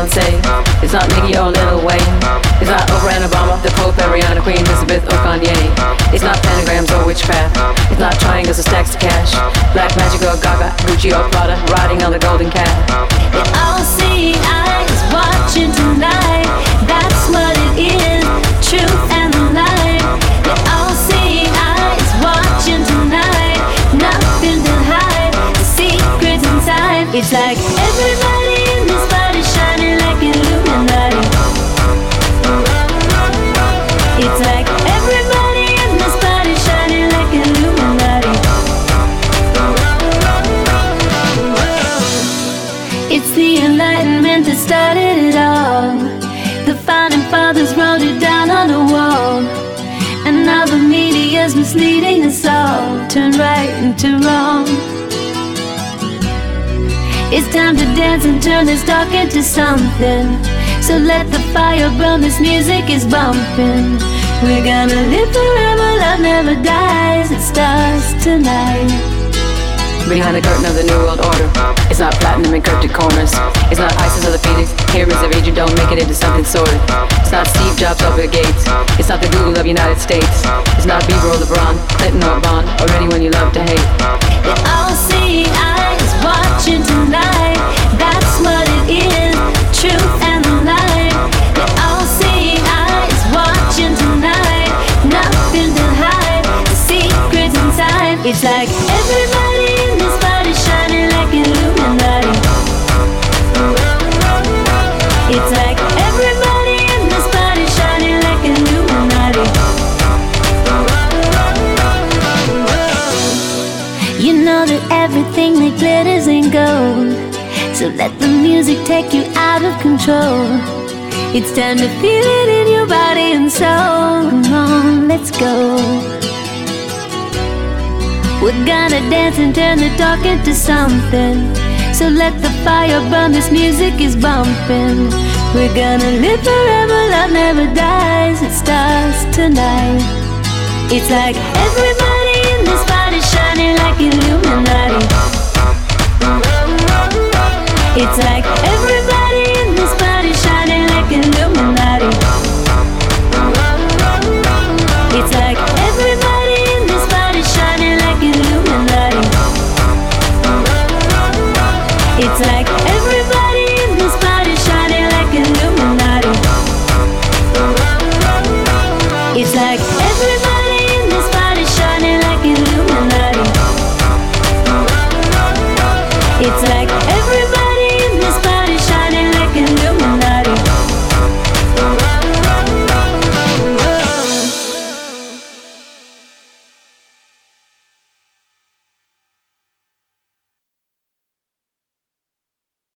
Beyonce. It's not Nicki or Lil Wayne. It's not Oprah and Obama, the Pope, Ariana, Queen Elizabeth or Kanye. It's not pentagrams or witchcraft. It's not triangles or stacks of cash. Black magic or Gaga, Gucci or Prada, riding on the golden cat. The all-seeing eyes watching tonight. That's what it is, truth and the light. The all-seeing eyes watching tonight. Nothing to hide, the secrets inside. It's like everybody in this body shining like Illuminati. It's like everybody in this body shining like Illuminati. It's the enlightenment that started it all. The founding fathers wrote it down on the wall. And now the media's misleading us all. Turn right into wrong. It's time to dance and turn this dark into something. So let the fire burn, this music is bumping. We're gonna live forever, love never dies. It starts tonight. Behind the curtain of the New World Order, it's not platinum encrypted corners. It's not ISIS or the Phoenix. Heroes of age who don't make it into something sordid. It's not Steve Jobs or Bill Gates. It's not the Google of United States. It's not Bieber or LeBron, Clinton or Bond, or anyone you love to hate. The all-seeing eyes watching tonight. That's what it is, truth and the light. The all-seeing eyes watching tonight. Nothing to hide, the secrets inside. It's like everybody in this body shining like Illuminati. It's like everybody in this body shining like Illuminati. You know that everything that glitters ain't gold. So let the music take you out of control. It's time to feel it in your body and soul. Come on, let's go. We're gonna dance and turn the dark into something. So let the fire burn, this music is bumping. We're gonna live forever, love never dies. It starts tonight. It's like everybody in this body shining like Illuminati. It's like everybody